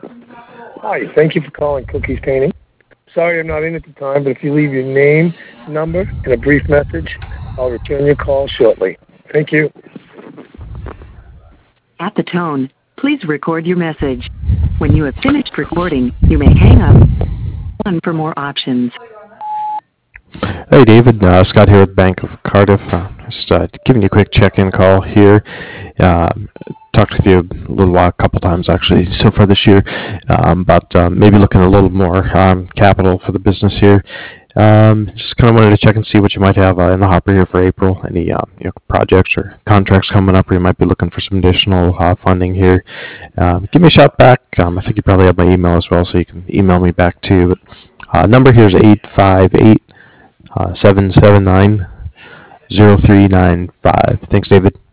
Hi, thank you for calling Cookies Painting. Sorry I'm not in at the time, but if you leave your name, number, and a brief message, I'll return your call shortly. Thank you. At the tone, please record your message. When you have finished recording, you may hang up. One for more options. Hey David, Scott here with Bank of Cardiff. Just giving you a quick check-in call here. Talked with you a little while, a couple times actually so far this year, but maybe looking a little more capital for the business here. Just kind of wanted to check and see what you might have in the hopper here for April. Any projects or contracts coming up where you might be looking for some additional funding here. Give me a shout back. I think you probably have my email as well, so you can email me back too. But number here is 858 779 0395. Thanks, David.